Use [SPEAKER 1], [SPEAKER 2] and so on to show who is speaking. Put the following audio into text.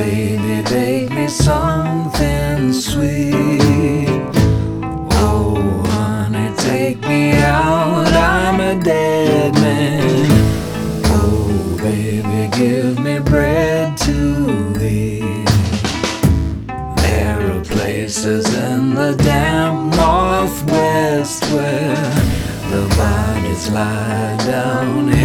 [SPEAKER 1] baby, bake me something sweet. Oh, honey, take me out, I'm a dead man. Oh, baby, give me bread to eat. There are places in the damp Northwest where the bodies lie down